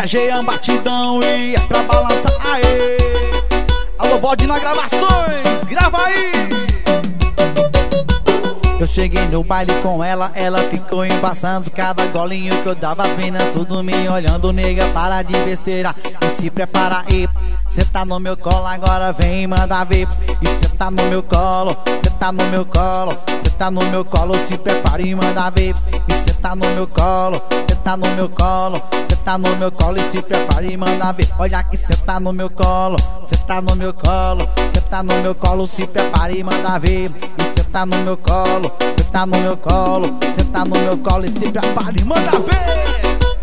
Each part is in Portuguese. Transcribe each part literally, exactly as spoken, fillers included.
a Jean Batidão e é pra balançar, aê. Alô, Bode na gravações, grava aí. Eu cheguei no baile com ela, ela ficou embaçando cada golinho que eu dava, as minas tudo me olhando. Nega, para de besteira e se prepara aí. Cê tá no meu colo, agora vem mandar ver. E cê tá no meu colo, cê tá no meu colo, cê tá no meu colo, se prepara e manda ver. E cê tá no meu colo, cê tá no meu colo, cê tá no meu colo e se prepara e manda ver. Olha que cê tá no meu colo, cê tá no meu colo, cê tá no meu colo, se prepara e manda ver. E cê tá no meu colo, cê tá no meu colo, cê tá no meu colo e se prepara e manda ver.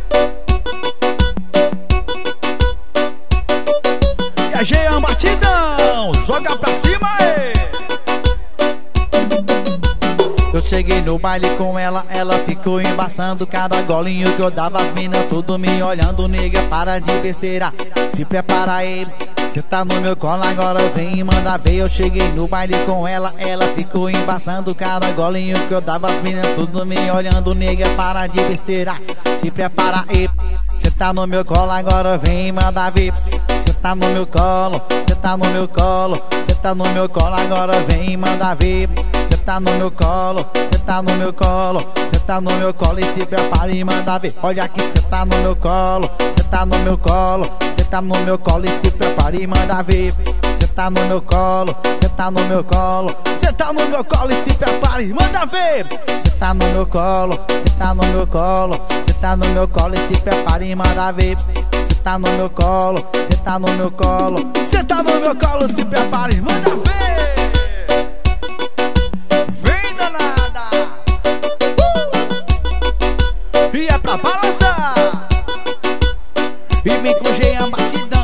E a Jean Batidão, joga pra cima aí. Eu cheguei no baile com ela, ela ficou embaçando cada golinho que eu dava, as minas tudo me olhando. Nega, para de besteira, se prepara aí. Cê tá no meu colo, agora vem e manda ver. Eu cheguei no baile com ela, ela ficou embaçando cada golinho que eu dava, as minas tudo me olhando. Nega, para de besteira, se prepara aí. Cê tá no meu colo, agora vem e manda ver. Cê tá no meu colo, cê tá no meu colo, cê tá no meu colo, agora vem e manda ver. Cê tá no meu colo, cê tá no meu colo, cê tá no meu colo e se prepara e manda ver. Olha que cê tá no meu colo, cê tá no meu colo, cê tá no meu colo e se prepara e manda ver. Cê tá no meu colo, cê tá no meu colo, cê tá no meu colo e se prepara e manda ver. Cê tá no meu colo, cê tá no meu colo, cê tá no meu colo e se prepara e manda ver. Cê tá no meu colo, cê tá no meu colo, cê tá no meu colo, se prepara e manda ver. Vem danada, uh! E é pra balançar. E vem com Jean Batidão.